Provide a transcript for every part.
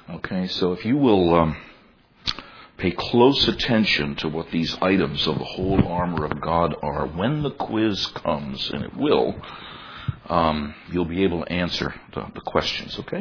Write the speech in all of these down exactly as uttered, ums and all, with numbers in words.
Okay, so if you will um, pay close attention to what these items of the whole armor of God are, when the quiz comes, and it will, um, you'll be able to answer the, the questions, okay?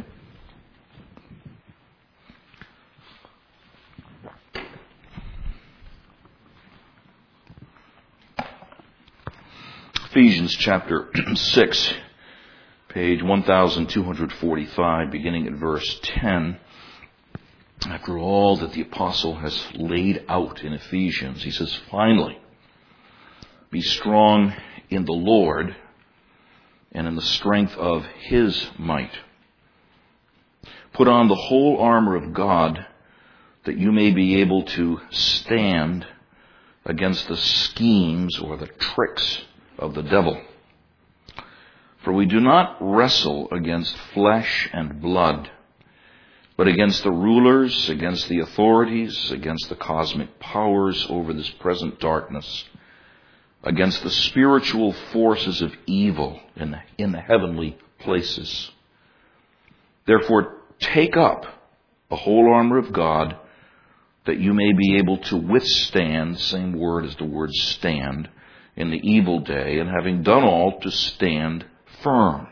Ephesians chapter six, page one thousand two hundred forty-five, beginning at verse ten. After all that the apostle has laid out in Ephesians, he says, finally, be strong in the Lord and in the strength of his might. Put on the whole armor of God that you may be able to stand against the schemes or the tricks of the devil. For we do not wrestle against flesh and blood, but against the rulers, against the authorities, against the cosmic powers over this present darkness, against the spiritual forces of evil in the, in the heavenly places. Therefore, take up the whole armor of God, that you may be able to withstand, same word as the word stand, in the evil day, and having done all, to stand firm.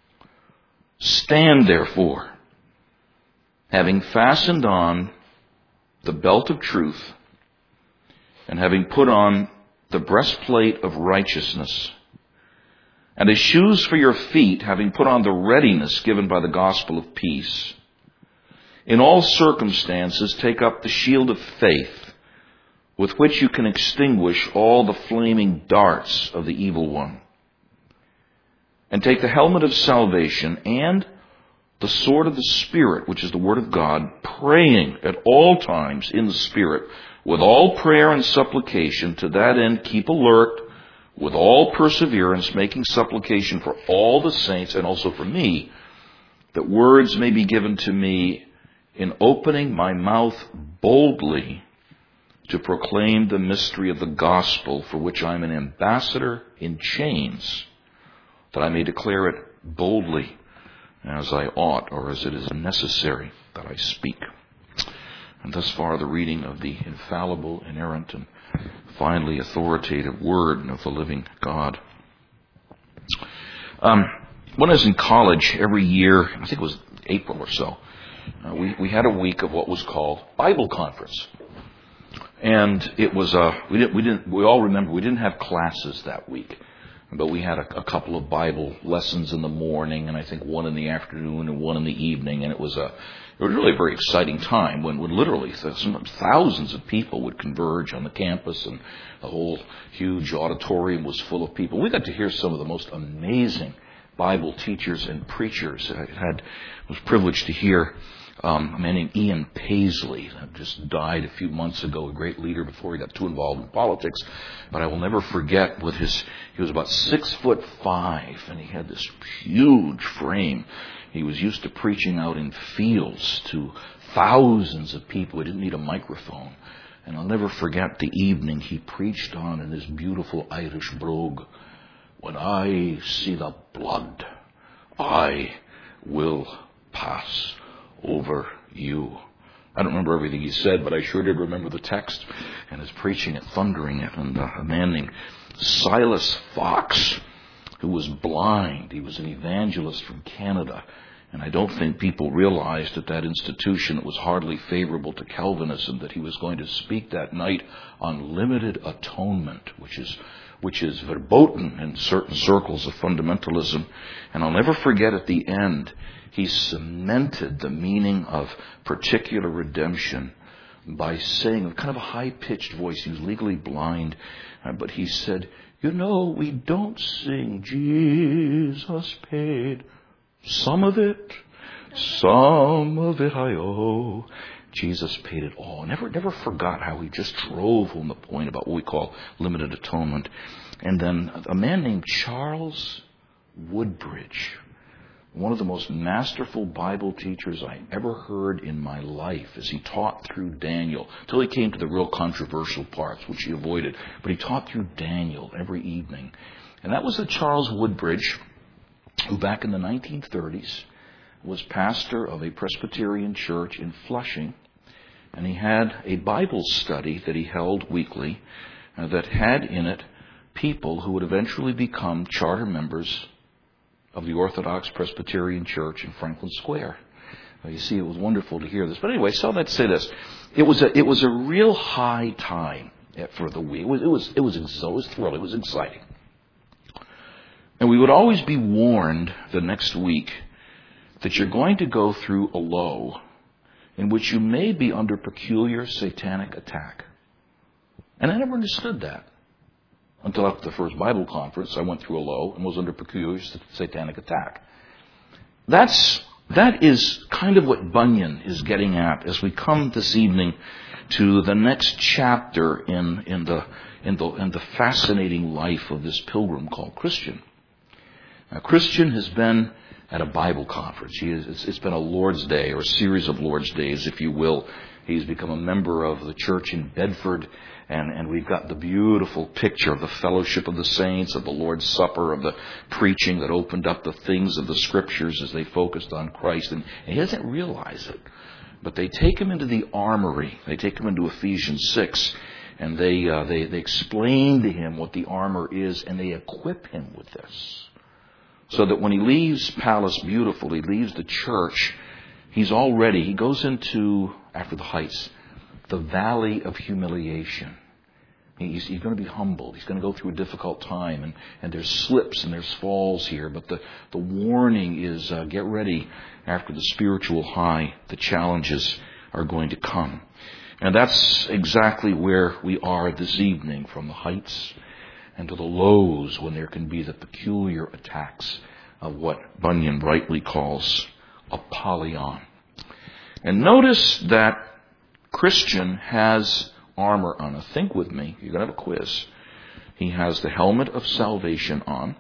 Stand therefore, having fastened on the belt of truth, and having put on the breastplate of righteousness, and as shoes for your feet, having put on the readiness given by the gospel of peace. In all circumstances, take up the shield of faith, with which you can extinguish all the flaming darts of the evil one. And take the helmet of salvation and the sword of the Spirit, which is the Word of God, praying at all times in the Spirit, with all prayer and supplication. To that end, keep alert, with all perseverance, making supplication for all the saints, and also for me, that words may be given to me in opening my mouth boldly to proclaim the mystery of the gospel, for which I am an ambassador in chains, that I may declare it boldly as I ought, or as it is necessary that I speak. And thus far the reading of the infallible, inerrant, and finally authoritative word of the living God. Um, when I was in college, every year, I think it was April or so, uh, we, we had a week of what was called Bible Conference. And it was, uh, we didn't, we didn't, we all remember we didn't have classes that week, but we had a, a couple of Bible lessons in the morning, and I think one in the afternoon and one in the evening, and it was a, it was really a very exciting time when, when literally sometimes thousands of people would converge on the campus, and the whole huge auditorium was full of people. We got to hear some of the most amazing Bible teachers and preachers. I had was privileged to hear Um, a man named Ian Paisley, just died a few months ago, a great leader before he got too involved in politics. But I will never forget with his, he was about six foot five, and he had this huge frame. He was used to preaching out in fields to thousands of people. He didn't need a microphone. And I'll never forget the evening he preached on in this beautiful Irish brogue. When I see the blood, I will pass over you. I don't remember everything he said, but I sure did remember the text and his preaching it, thundering it. And uh, a man named Silas Fox, who was blind. He was an evangelist from Canada. And I don't think people realized at that institution it was hardly favorable to Calvinism that he was going to speak that night on limited atonement, which is which is verboten in certain circles of fundamentalism. And I'll never forget at the end, he cemented the meaning of particular redemption by saying, with kind of a high-pitched voice, he was legally blind, uh, but he said, you know, we don't sing Jesus paid some of it, some of it I owe. Jesus paid it all. Never, never forgot how he just drove home the point about what we call limited atonement. And then a man named Charles Woodbridge, one of the most masterful Bible teachers I ever heard in my life, as he taught through Daniel, until he came to the real controversial parts, which he avoided. But he taught through Daniel every evening. And that was the Charles Woodbridge, who back in the nineteen thirties was pastor of a Presbyterian church in Flushing, and he had a Bible study that he held weekly uh, that had in it people who would eventually become charter members of the Orthodox Presbyterian Church in Franklin Square. Uh, you see, it was wonderful to hear this. But anyway, so let's say this. It was a, it was a real high time for the week. It was, it was, it was, it was thrilling. It was exciting. And we would always be warned the next week that you're going to go through a low in which you may be under peculiar satanic attack. And I never understood that until after the first Bible conference. I went through a low and was under peculiar satanic attack. That's, that is kind of what Bunyan is getting at as we come this evening to the next chapter in, in, the, in, the, in the fascinating life of this pilgrim called Christian. Now, Christian has been at a Bible conference. He is, it's, it's been a Lord's Day, or a series of Lord's Days, if you will. He's become a member of the church in Bedford, and, and we've got the beautiful picture of the fellowship of the saints, of the Lord's Supper, of the preaching that opened up the things of the Scriptures as they focused on Christ. And, and he doesn't realize it. But they take him into the armory. They take him into Ephesians six, and they, uh, they, they explain to him what the armor is, and they equip him with this. So that when he leaves Palace Beautiful, he leaves the church, he's already, he goes into, after the heights, the valley of humiliation. He's, he's going to be humbled. He's going to go through a difficult time, and, and there's slips and there's falls here. But the, the warning is uh, get ready after the spiritual high. The challenges are going to come. And that's exactly where we are this evening, from the heights and to the lows, when there can be the peculiar attacks of what Bunyan rightly calls Apollyon. And notice that Christian has armor on. Now think with me. You're going to have a quiz. He has the helmet of salvation on.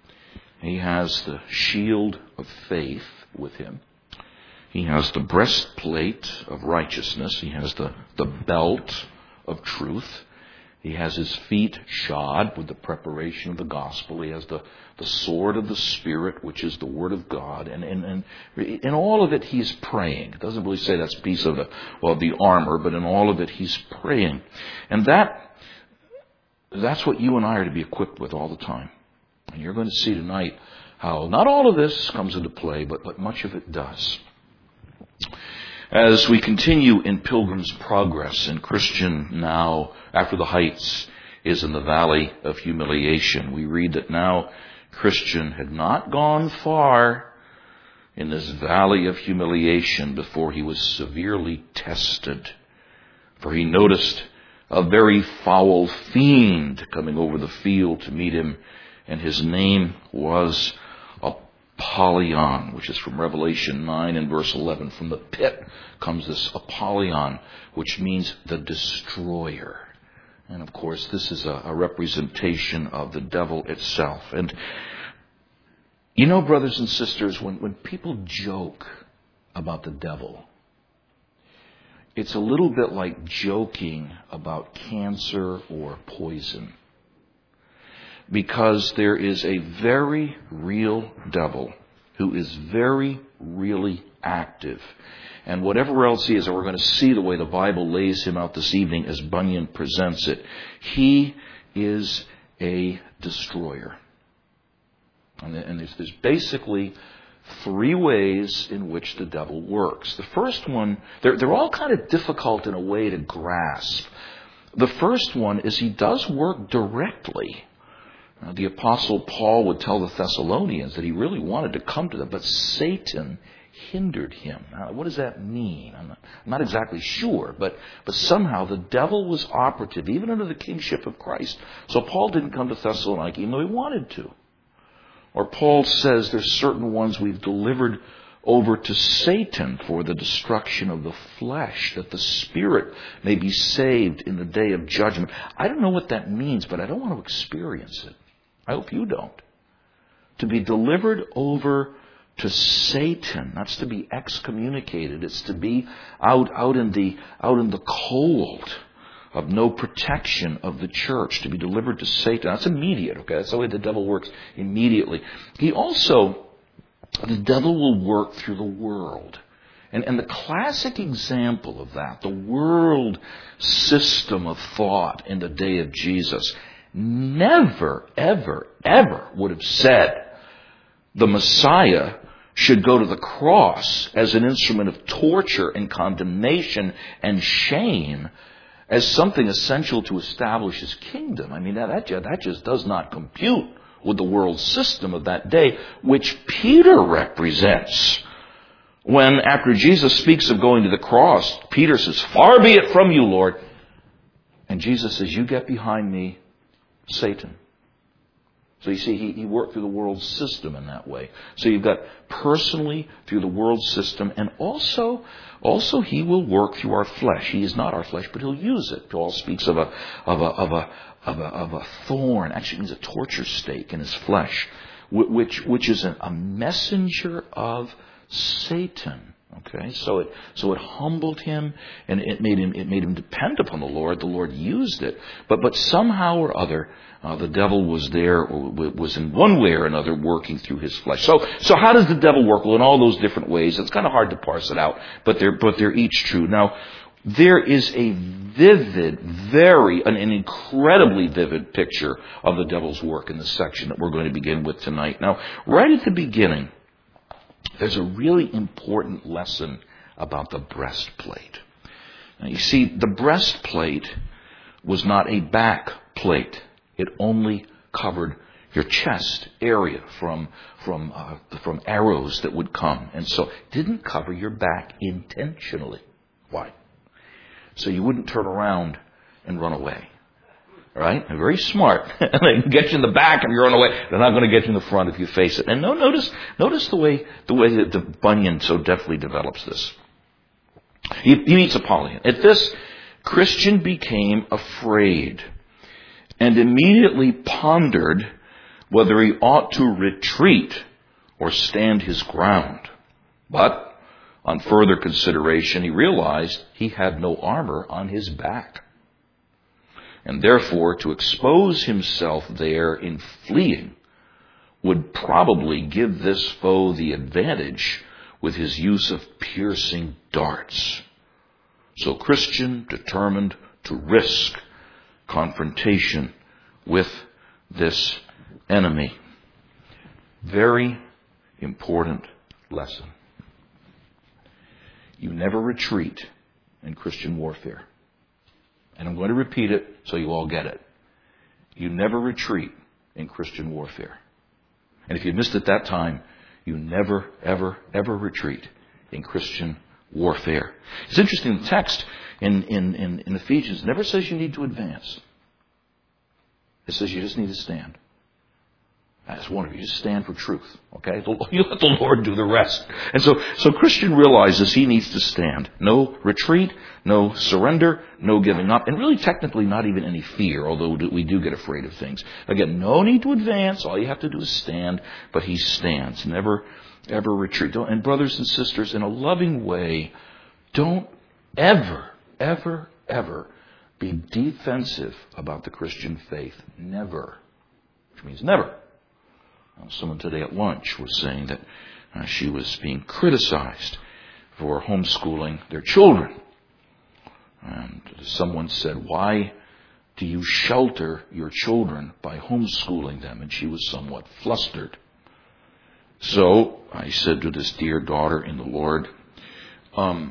He has the shield of faith with him. He has the breastplate of righteousness. He has the, the belt of truth. He has his feet shod with the preparation of the gospel. He has the, the sword of the Spirit, which is the word of God. And, and, and in all of it, he's praying. It doesn't really say that's a piece of the, well, the armor, but in all of it, he's praying. And that, that's what you and I are to be equipped with all the time. And you're going to see tonight how not all of this comes into play, but, but much of it does. As we continue in Pilgrim's Progress, and Christian now, after the heights, is in the valley of humiliation, we read that now Christian had not gone far in this valley of humiliation before he was severely tested. For he noticed a very foul fiend coming over the field to meet him, and his name was Apollyon, which is from Revelation nine and verse eleven. From the pit comes this Apollyon, which means the destroyer. And of course, this is a, a representation of the devil itself. And you know, brothers and sisters, when, when people joke about the devil, it's a little bit like joking about cancer or poison. Because there is a very real devil who is very, really active. And whatever else he is, and we're going to see the way the Bible lays him out this evening as Bunyan presents it, he is a destroyer. And, and there's, there's basically three ways in which the devil works. The first one, they're, they're all kind of difficult in a way to grasp. The first one is he does work directly. Uh, the Apostle Paul would tell the Thessalonians that he really wanted to come to them, but Satan hindered him. Now, what does that mean? I'm not, I'm not exactly sure, but, but somehow the devil was operative, even under the kingship of Christ. So Paul didn't come to Thessalonica even though he wanted to. Or Paul says there's certain ones we've delivered over to Satan for the destruction of the flesh, that the spirit may be saved in the day of judgment. I don't know what that means, but I don't want to experience it. I hope you don't. To be delivered over to Satan, that's to be excommunicated. It's to be out, out in the, out in the cold of no protection of the church, to be delivered to Satan. That's immediate, okay? That's the way the devil works, immediately. He also the devil will work through the world. And, and the classic example of that, the world system of thought in the day of Jesus, never, ever, ever would have said the Messiah should go to the cross as an instrument of torture and condemnation and shame as something essential to establish his kingdom. I mean, that, that, just, that just does not compute with the world system of that day, which Peter represents. When, after Jesus speaks of going to the cross, Peter says, "Far be it from you, Lord." And Jesus says, "You get behind me, Satan." So you see, he, he worked through the world system in that way. So you've got personally through the world system, and also, also he will work through our flesh. He is not our flesh, but he'll use it. Paul speaks of a of a of a of a, of a thorn. Actually, it means a torture stake in his flesh, which which is a messenger of Satan. Okay, so it so it humbled him, and it made him it made him depend upon the Lord. The Lord used it, but but somehow or other, uh, the devil was there, or was in one way or another working through his flesh. So so how does the devil work? Well, in all those different ways. It's kind of hard to parse it out, but they're but they're each true. Now, there is a vivid, very an, an incredibly vivid picture of the devil's work in the section that we're going to begin with tonight. Now, right at the beginning, there's a really important lesson about the breastplate. Now, you see, the breastplate was not a back plate. It only covered your chest area from from uh, from arrows that would come, and so it didn't cover your back intentionally. Why? So you wouldn't turn around and run away. All right? They're very smart. They can get you in the back if you run away. They're not going to get you in the front if you face it. And no, notice, notice the way the way that the Bunyan so deftly develops this. He, he meets Apollyon. At this, Christian became afraid and immediately pondered whether he ought to retreat or stand his ground. But on further consideration, he realized he had no armor on his back. And therefore, to expose himself there in fleeing would probably give this foe the advantage with his use of piercing darts. So Christian determined to risk confrontation with this enemy. Very important lesson. You never retreat in Christian warfare. And I'm going to repeat it so you all get it. You never retreat in Christian warfare. And if you missed it that time, you never, ever, ever retreat in Christian warfare. It's interesting, the text in, in, in, in Ephesians never says you need to advance. It says you just need to stand. That's one of you. Just stand for truth. Okay? You let the Lord do the rest. And so, so Christian realizes he needs to stand. No retreat, no surrender, no giving up, and really technically not even any fear, although we do get afraid of things. Again, no need to advance. All you have to do is stand, but he stands. Never, ever retreat. Don't, and brothers and sisters, in a loving way, don't ever, ever, ever be defensive about the Christian faith. Never. Which means never. Someone today at lunch was saying that uh, she was being criticized for homeschooling their children. And someone said, "Why do you shelter your children by homeschooling them?" And she was somewhat flustered. So I said to this dear daughter in the Lord, um,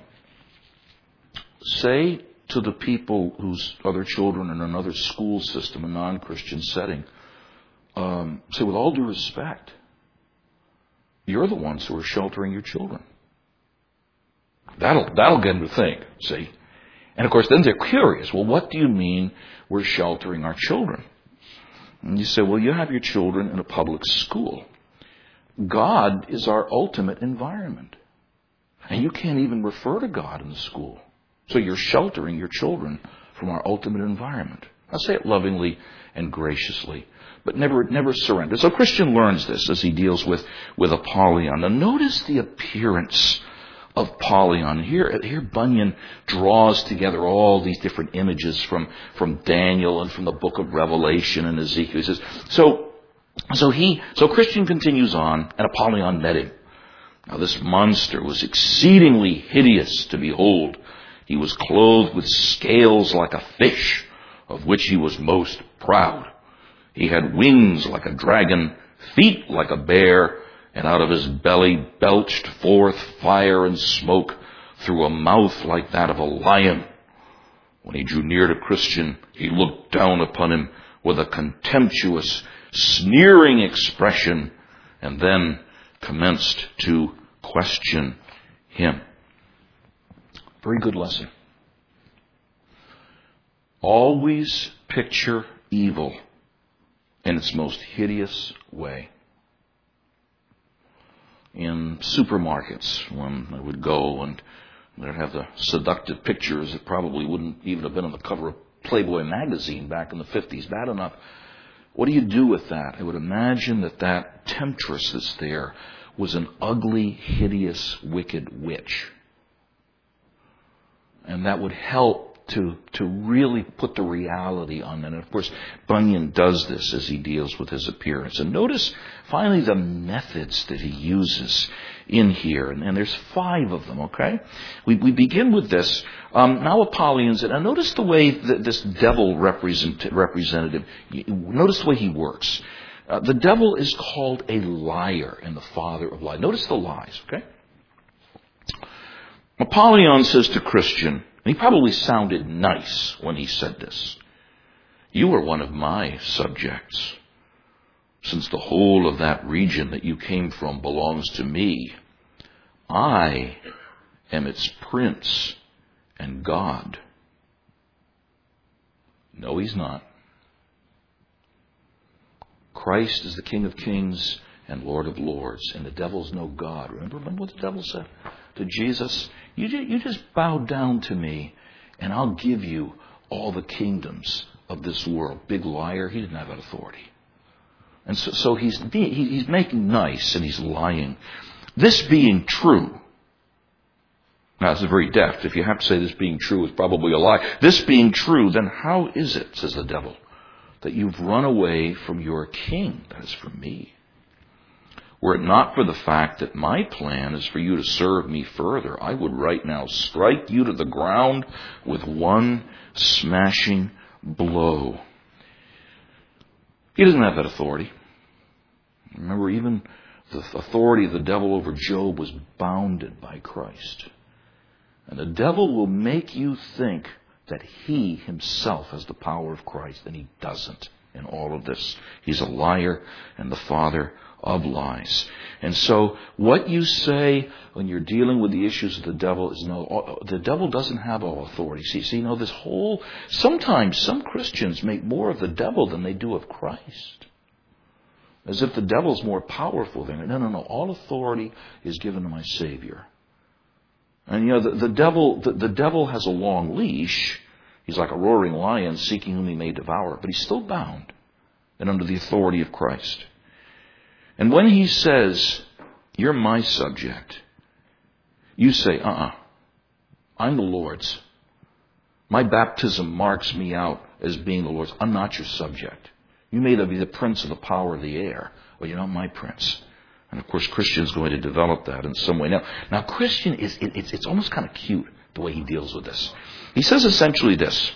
say to the people whose other children in another school system, a non-Christian setting, Um, say, with all due respect, you're the ones who are sheltering your children. That'll that'll get them to think, see? And of course, then they're curious. Well, what do you mean we're sheltering our children? And you say, well, you have your children in a public school. God is our ultimate environment. And you can't even refer to God in the school. So you're sheltering your children from our ultimate environment. I'll say it lovingly and graciously, but never never surrender. So Christian learns this as he deals with, with Apollyon. Now notice the appearance of Apollyon. Here, here Bunyan draws together all these different images from, from Daniel and from the book of Revelation and Ezekiel. He says, so, so he, so Christian continues on, and Apollyon met him. Now this monster was exceedingly hideous to behold. He was clothed with scales like a fish, of which he was most proud. He had wings like a dragon, feet like a bear, and out of his belly belched forth fire and smoke through a mouth like that of a lion. When he drew near to Christian, he looked down upon him with a contemptuous, sneering expression, and then commenced to question him. Very good lesson. Always picture evil in its most hideous way. In supermarkets, when I would go and they'd have the seductive pictures that probably wouldn't even have been on the cover of Playboy magazine back in the fifties, bad enough. What do you do with that? I would imagine that that temptress that's there was an ugly, hideous, wicked witch. And that would help to to really put the reality on that. And of course, Bunyan does this as he deals with his appearance. And notice, finally, the methods that he uses in here. And, and there's five of them, okay? We, we begin with this. Um, now Apollyon, and notice the way that this devil represent, representative, notice the way he works. Uh, the devil is called a liar and the father of lies. Notice the lies, okay? Apollyon says to Christian, and he probably sounded nice when he said this, "You are one of my subjects. Since the whole of that region that you came from belongs to me, I am its prince and God." No, he's not. Christ is the King of Kings and Lord of Lords, and the devil's no God. Remember, remember what the devil said to Jesus? You, you just bow down to me, and I'll give you all the kingdoms of this world. Big liar. He didn't have that authority. And so, so he's, he's making nice, and he's lying. This being true, now this is very deft. If you have to say this being true is probably a lie. This being true, then how is it, says the devil, that you've run away from your king? That is from me. Were it not for the fact that my plan is for you to serve me further, I would right now strike you to the ground with one smashing blow. He doesn't have that authority. Remember, even the authority of the devil over Job was bounded by Christ. And the devil will make you think that he himself has the power of Christ, and he doesn't in all of this. He's a liar and the father of lies. And so what you say when you're dealing with the issues of the devil is no, the devil doesn't have all authority. See, see, you know, this whole, sometimes some Christians make more of the devil than they do of Christ. As if the devil's more powerful than it. No, no, no. All authority is given to my Savior. And you know, the, the devil, the, the devil has a long leash. He's like a roaring lion seeking whom he may devour, but he's still bound and under the authority of Christ. And when he says, "You're my subject," you say, uh-uh, I'm the Lord's. My baptism marks me out as being the Lord's. I'm not your subject. You may be the prince of the power of the air, but you're not my prince. And of course, Christian's going to develop that in some way. Now, now Christian is, it, it's, it's almost kind of cute the way he deals with this. He says essentially this.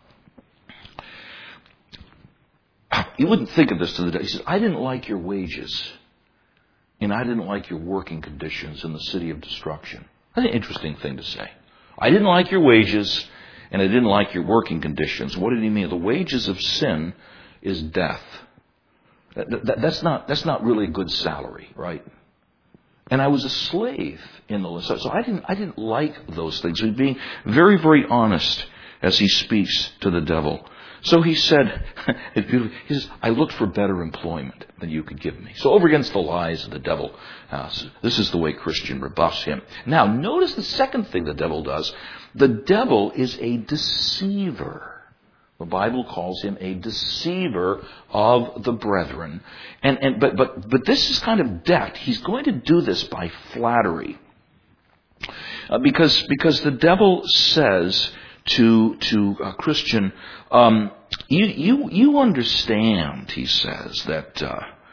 You wouldn't think of this to the day. He says, "I didn't like your wages, and I didn't like your working conditions in the city of destruction." That's an interesting thing to say. I didn't like your wages, and I didn't like your working conditions. What did he mean? The wages of sin is death. That, that, that's not that's not really a good salary, right? And I was a slave in the list. So I didn't I didn't like those things. He's being very, very honest as he speaks to the devil. So he said, it's beautiful. He says, "I looked for better employment than you could give me." So over against the lies of the devil, uh, this is the way Christian rebuffs him. Now, notice the second thing the devil does. The devil is a deceiver. The Bible calls him a deceiver of the brethren. And, and but but but this is kind of deft. He's going to do this by flattery. Uh, because because the devil says to to a Christian, um, you you you understand, he says, that uh,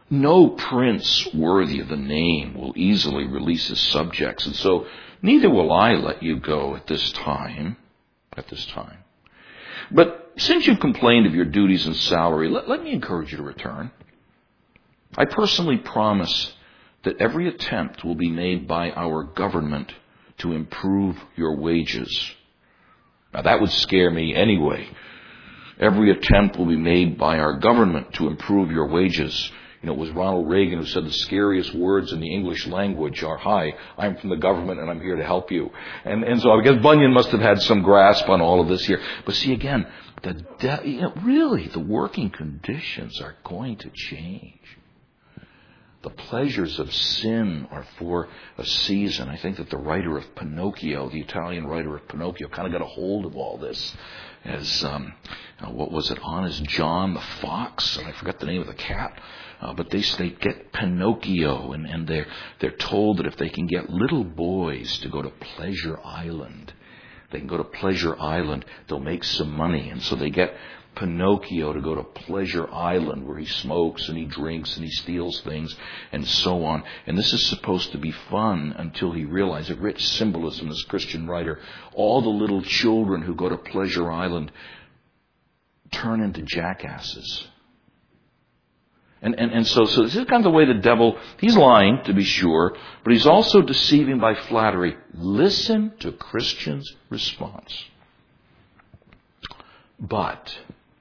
No prince worthy of the name will easily release his subjects, and so neither will I let you go at this time. At this time. But since you've complained of your duties and salary, let, let me encourage you to return. I personally promise that every attempt will be made by our government to improve your wages. Now that would scare me anyway. Every attempt will be made by our government to improve your wages. You know, it was Ronald Reagan who said the scariest words in the English language are, "Hi, I'm from the government and I'm here to help you." And, and so I guess Bunyan must have had some grasp on all of this here. But see, again, the de- you know, really, the working conditions are going to change. The pleasures of sin are for a season. I think that the writer of Pinocchio, the Italian writer of Pinocchio, kind of got a hold of all this. As, um, uh, what was it, Honest John the Fox? And I forgot the name of the cat. Uh, but they, they get Pinocchio, and, and they're, they're told that if they can get little boys to go to Pleasure Island, they can go to Pleasure Island, they'll make some money. And so they get Pinocchio to go to Pleasure Island, where he smokes and he drinks and he steals things and so on. And this is supposed to be fun until he realizes, a rich symbolism, this Christian writer, all the little children who go to Pleasure Island turn into jackasses. And, and, and so, so this is kind of the way the devil, he's lying, to be sure, but he's also deceiving by flattery. Listen to Christians' response. But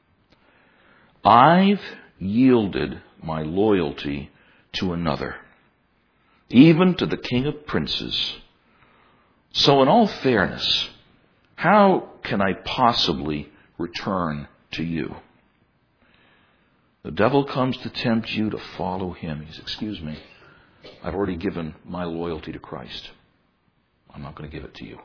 I've yielded my loyalty to another, even to the King of Princes. So in all fairness, how can I possibly return to you? The devil comes to tempt you to follow him. He says, excuse me, I've already given my loyalty to Christ. I'm not going to give it to you.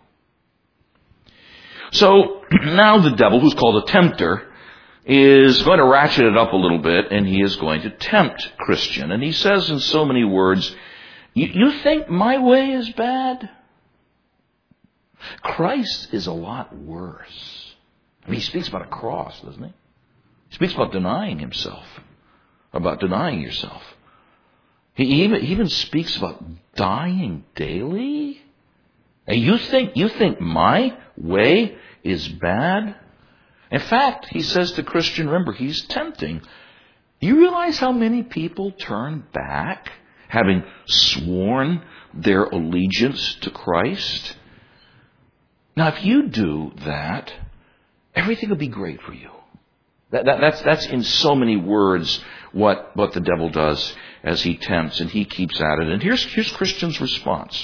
So now the devil, who's called a tempter, is going to ratchet it up a little bit, and he is going to tempt Christian. And he says in so many words, you, you think my way is bad? Christ is a lot worse. I mean, he speaks about a cross, doesn't he? He speaks about denying himself, about denying yourself. He even, he even speaks about dying daily. And you think, you think my way is bad? In fact, he says to Christian, remember, he's tempting. You realize how many people turn back, having sworn their allegiance to Christ? Now, if you do that, everything will be great for you. That, that, that's, that's in so many words what, what the devil does as he tempts, and he keeps at it. And here's, here's Christian's response.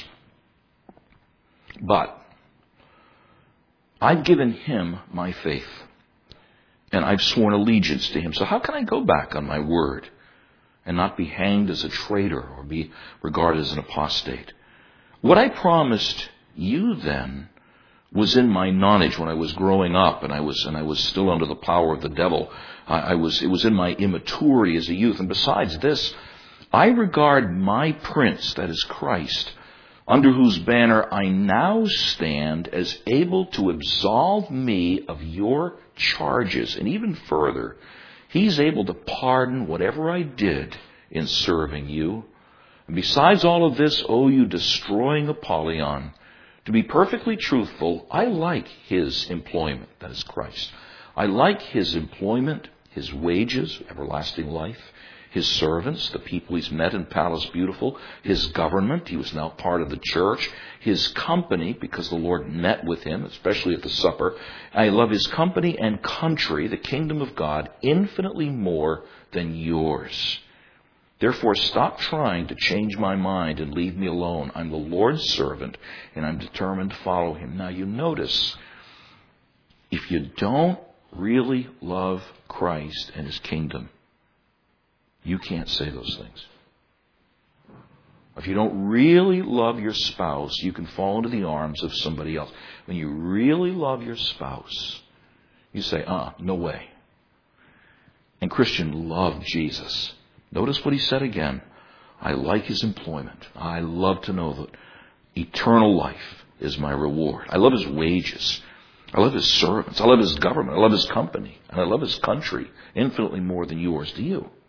But I've given him my faith, and I've sworn allegiance to him. So how can I go back on my word and not be hanged as a traitor or be regarded as an apostate? What I promised you then was in my nonage when I was growing up, and I was and I was still under the power of the devil. I, I was it was in my immaturity as a youth. And besides this, I regard my prince, that is Christ, under whose banner I now stand, as able to absolve me of your charges. And even further, he's able to pardon whatever I did in serving you. And besides all of this, oh, you destroying Apollyon, to be perfectly truthful, I like his employment, that is Christ. I like his employment, his wages, everlasting life, his servants, the people he's met in Palace Beautiful, his government, he was now part of the church, his company, because the Lord met with him, especially at the supper. I love his company and country, the kingdom of God, infinitely more than yours. Therefore, stop trying to change my mind and leave me alone. I'm the Lord's servant, and I'm determined to follow him. Now, you notice, if you don't really love Christ and his kingdom, you can't say those things. If you don't really love your spouse, you can fall into the arms of somebody else. When you really love your spouse, you say, uh, no way. And Christian loved Jesus. Notice what he said again. I like his employment. I love to know that eternal life is my reward. I love his wages. I love his servants. I love his government. I love his company. And I love his country infinitely more than yours. Do you?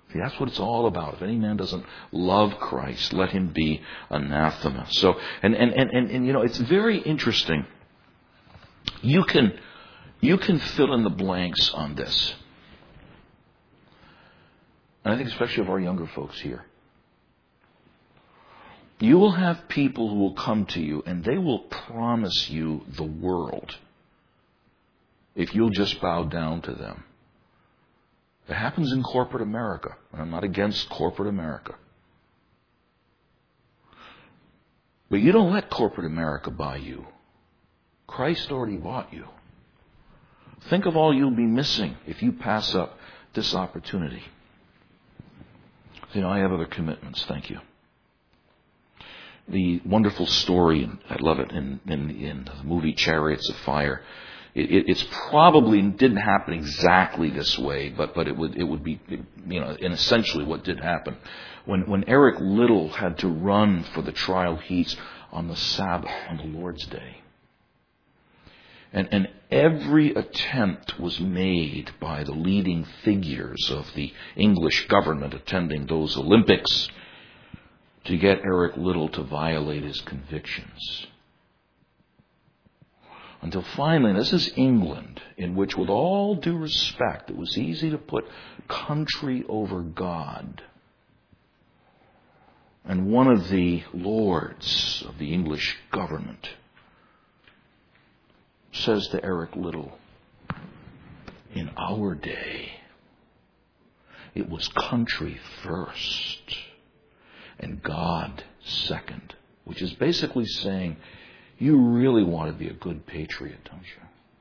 See, that's what it's all about. If any man doesn't love Christ, let him be anathema. So, and, and, and, and, and you know, it's very interesting. You can, you can fill in the blanks on this. And I think especially of our younger folks here. You will have people who will come to you and they will promise you the world if you'll just bow down to them. It happens in corporate America. And I'm not against corporate America. But you don't let corporate America buy you. Christ already bought you. Think of all you'll be missing if you pass up this opportunity. You know, I have other commitments. Thank you. The wonderful story, and I love it, in, in, in the movie Chariots of Fire. It, it, it's probably didn't happen exactly this way, but but it would it would be, you know, and essentially what did happen when when Eric Liddell had to run for the trial heats on the Sabbath, on the Lord's Day. And, and every attempt was made by the leading figures of the English government attending those Olympics to get Eric Liddell to violate his convictions. Until finally, this is England, in which with all due respect, it was easy to put country over God. And one of the lords of the English government says to Eric Liddell, in our day, it was country first and God second, which is basically saying, you really want to be a good patriot, don't you?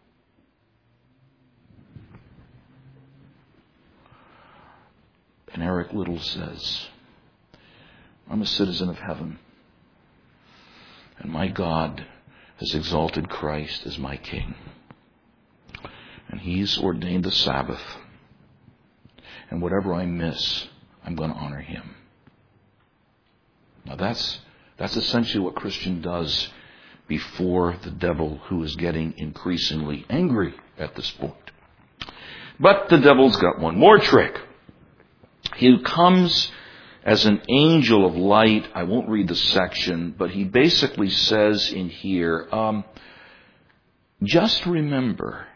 And Eric Liddell says, I'm a citizen of heaven, and my God has exalted Christ as my King. And He's ordained the Sabbath. And whatever I miss, I'm going to honor Him. Now that's that's essentially what Christian does before the devil, who is getting increasingly angry at this point. But the devil's got one more trick. He comes as an angel of light. I won't read the section, but he basically says in here, um, just remember,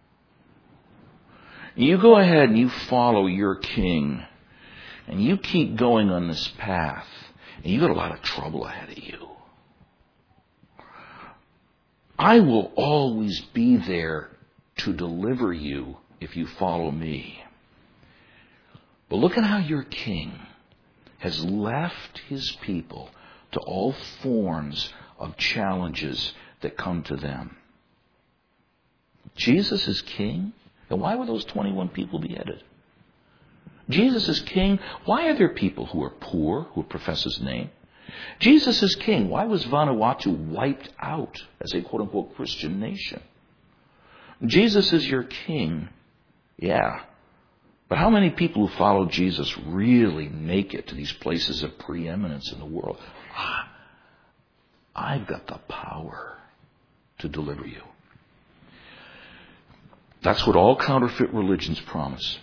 you go ahead and you follow your king, and you keep going on this path, and you got a lot of trouble ahead of you. I will always be there to deliver you if you follow me. But look at how your king has left his people to all forms of challenges that come to them. Jesus is king? Then why were those twenty-one people beheaded? Jesus is king. Why are there people who are poor who profess his name? Jesus is king. Why was Vanuatu wiped out as a quote-unquote Christian nation? Jesus is your king. Yeah. But how many people who follow Jesus really make it to these places of preeminence in the world? Ah, I've got the power to deliver you. That's what all counterfeit religions promise.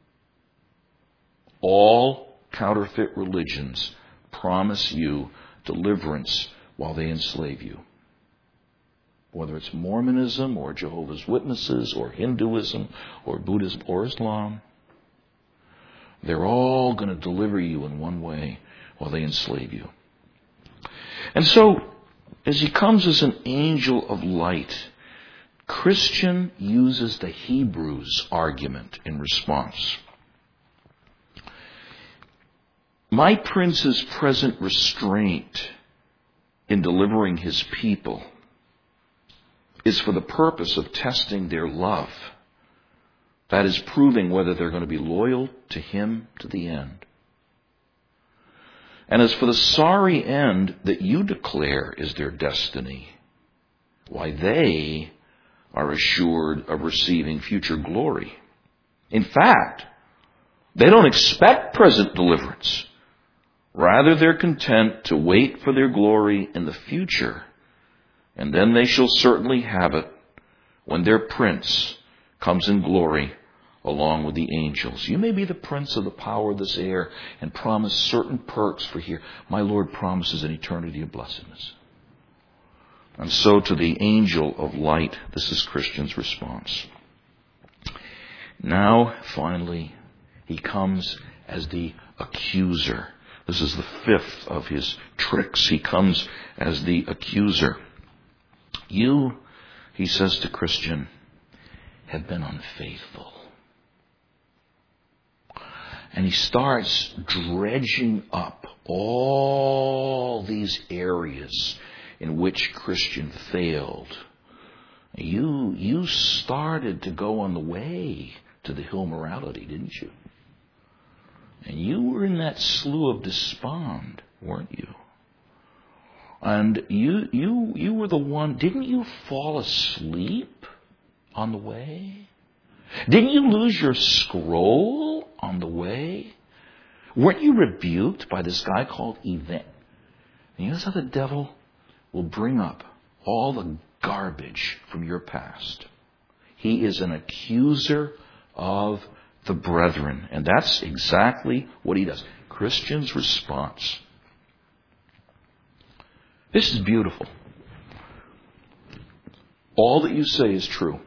All counterfeit religions promise you deliverance while they enslave you. Whether it's Mormonism or Jehovah's Witnesses or Hinduism or Buddhism or Islam, they're all going to deliver you in one way while they enslave you. And so, as he comes as an angel of light, Christian uses the Hebrews argument in response. My prince's present restraint in delivering his people is for the purpose of testing their love. That is, proving whether they're going to be loyal to him to the end. And as for the sorry end that you declare is their destiny, why, they are assured of receiving future glory. In fact, they don't expect present deliverance. Rather, they're content to wait for their glory in the future, and then they shall certainly have it when their prince comes in glory along with the angels. You may be the prince of the power of this air and promise certain perks for here. My Lord promises an eternity of blessedness. And so to the angel of light, this is Christian's response. Now, finally, he comes as the accuser. This is the fifth of his tricks. He comes as the accuser. You, he says to Christian, have been unfaithful. And he starts dredging up all these areas in which Christian failed. You, you started to go on the way to the hill morality, didn't you? And you were in that slough of despond, weren't you? And you, you, you were the one, didn't you fall asleep on the way? Didn't you lose your scroll on the way? Weren't you rebuked by this guy called Event? And you know how the devil will bring up all the garbage from your past. He is an accuser of the brethren. And that's exactly what he does. Christian's response. This is beautiful. All that you say is true.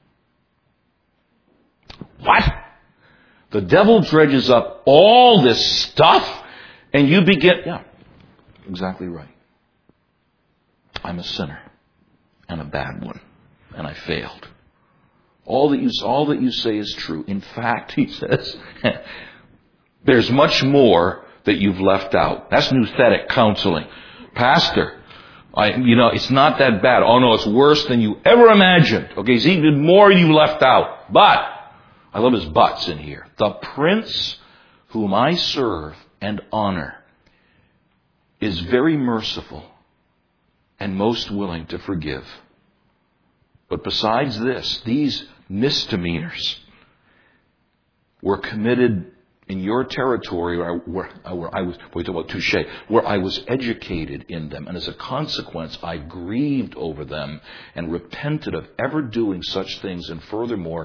What? The devil dredges up all this stuff and you begin... Yeah, exactly right. I'm a sinner and a bad one and I failed. All that you, all that you say is true. In fact, he says, there's much more that you've left out. That's nouthetic counseling. Pastor, I, you know, it's not that bad. Oh no, it's worse than you ever imagined. Okay, it's even more you left out. But, I love his buts in here. The prince whom I serve and honor is very merciful and most willing to forgive. But besides this, these misdemeanors were committed in your territory where I, where, where I was, we talk about touche, where I was educated in them. And as a consequence, I grieved over them and repented of ever doing such things. And furthermore,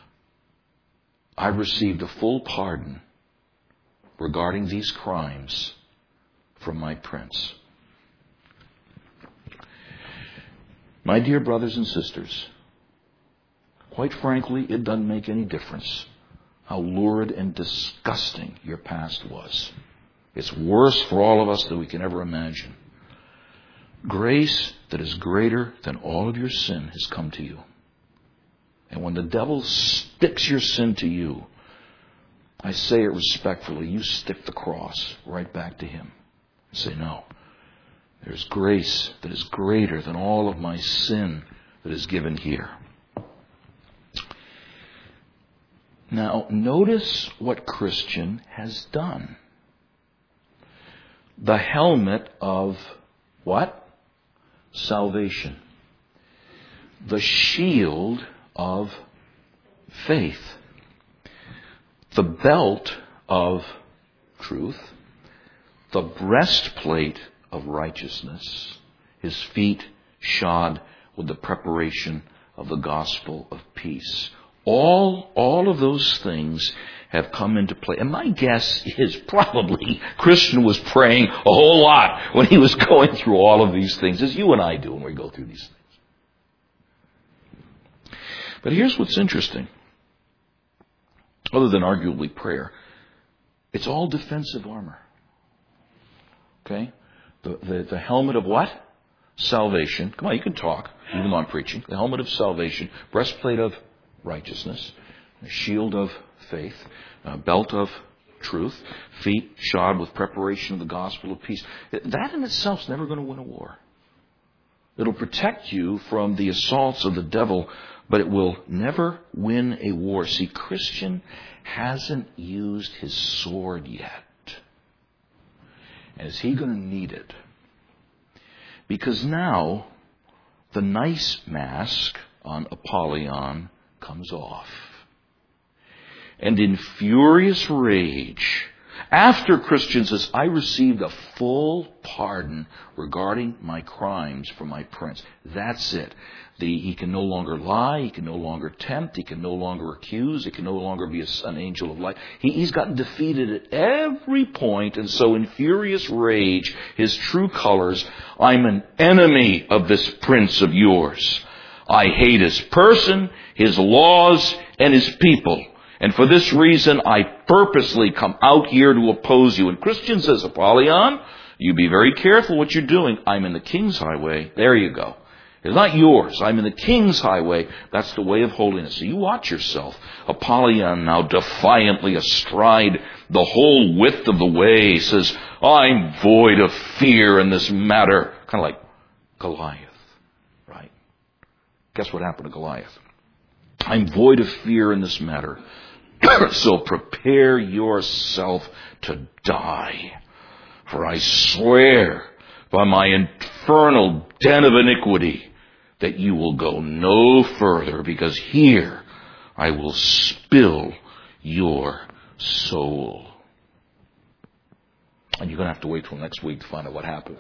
I received a full pardon regarding these crimes from my prince. My dear brothers and sisters, quite frankly, it doesn't make any difference how lurid and disgusting your past was. It's worse for all of us than we can ever imagine. Grace that is greater than all of your sin has come to you. And when the devil sticks your sin to you, I say it respectfully, you stick the cross right back to him. Say, no, there's grace that is greater than all of my sin that is given here. Now, notice what Christian has done. The helmet of what? Salvation. The shield of faith. The belt of truth. The breastplate of righteousness. His feet shod with the preparation of the gospel of peace. All, all of those things have come into play. And my guess is probably Christian was praying a whole lot when he was going through all of these things, as you and I do when we go through these things. But here's what's interesting. Other than arguably prayer, it's all defensive armor. Okay? The, the, the helmet of what? Salvation. Come on, you can talk, even though I'm preaching. The helmet of salvation, breastplate of righteousness, a shield of faith, a belt of truth, feet shod with preparation of the gospel of peace. That in itself is never going to win a war. It'll protect you from the assaults of the devil, but it will never win a war. See, Christian hasn't used his sword yet. And is he going to need it? Because now the nice mask on Apollyon comes off. And in furious rage, After Christian says, I received a full pardon regarding my crimes from my prince. That's it. The, he can no longer lie. He can no longer tempt. He can no longer accuse. He can no longer be a, an angel of light. He, he's gotten defeated at every point, and so in furious rage, his true colors, I'm an enemy of this prince of yours. I hate his person, his laws, and his people. And for this reason, I purposely come out here to oppose you. And Christian says, Apollyon, you be very careful what you're doing. I'm in the king's highway. There you go. It's not yours. I'm in the king's highway. That's the way of holiness. So you watch yourself. Apollyon, now defiantly astride the whole width of the way, says, I'm void of fear in this matter. Kind of like Goliath, right? Guess what happened to Goliath? I'm void of fear in this matter. So prepare yourself to die. For I swear by my infernal den of iniquity that you will go no further, because here I will spill your soul. And you're going to have to wait till next week to find out what happens.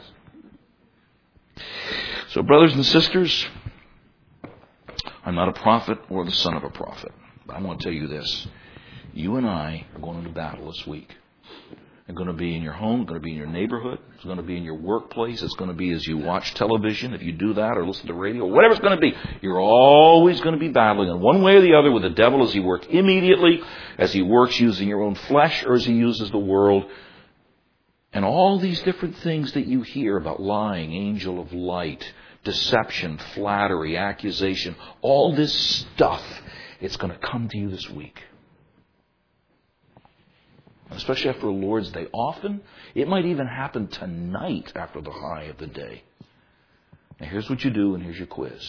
So brothers and sisters, I'm not a prophet or the son of a prophet. But I want to tell you this. You and I are going into battle this week. It's going to be in your home. It's going to be in your neighborhood. It's going to be in your workplace. It's going to be as you watch television, if you do that, or listen to radio, or whatever it's going to be. You're always going to be battling in one way or the other with the devil as he works immediately, as he works using your own flesh, or as he uses the world. And all these different things that you hear about lying, angel of light, deception, flattery, accusation, all this stuff, it's going to come to you this week. Especially after the Lord's Day. Often, it might even happen tonight after the high of the day. Now here's what you do, and here's your quiz.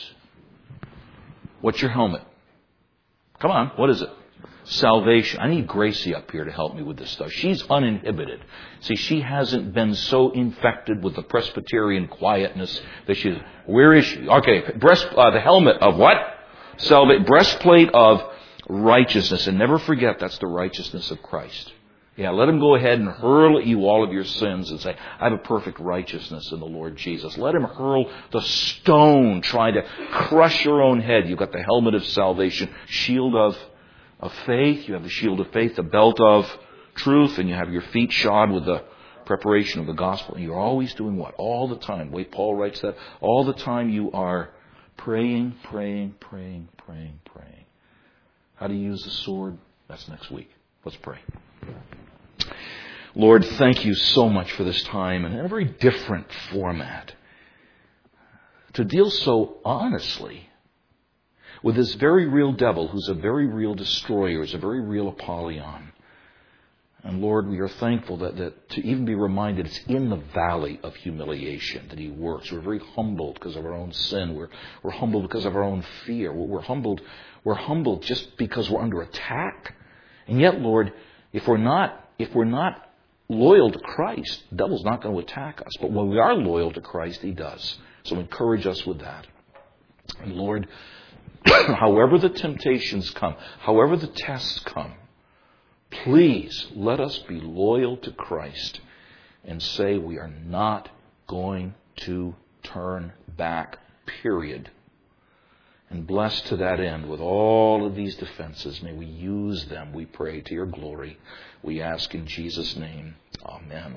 What's your helmet? Come on, what is it? Salvation. I need Gracie up here to help me with this stuff. She's uninhibited. See, she hasn't been so infected with the Presbyterian quietness that she's... Where is she? Okay, breast, uh, the helmet of what? Salvation. Breastplate of righteousness. And never forget, that's the righteousness of Christ. Yeah, let him go ahead and hurl at you all of your sins and say, I have a perfect righteousness in the Lord Jesus. Let him hurl the stone trying to crush your own head. You've got the helmet of salvation, shield of, of faith. You have the shield of faith, the belt of truth, and you have your feet shod with the preparation of the gospel. And you're always doing what? All the time. Wait, Paul writes that. All the time you are praying, praying, praying, praying, praying. How do you use the sword? That's next week. Let's pray. Lord, thank you so much for this time and in a very different format. To deal so honestly with this very real devil who's a very real destroyer, is a very real Apollyon. And Lord, we are thankful that, that to even be reminded it's in the valley of humiliation that he works. We're very humbled because of our own sin. We're, we're humbled because of our own fear. We're, we're humbled, we're humbled just because we're under attack. And yet, Lord, if we're not If we're not loyal to Christ, the devil's not going to attack us. But when we are loyal to Christ, he does. So encourage us with that. And Lord, however the temptations come, however the tests come, please let us be loyal to Christ and say we are not going to turn back, period. And blessed to that end with all of these defenses. May we use them, we pray, to your glory. We ask in Jesus' name. Amen.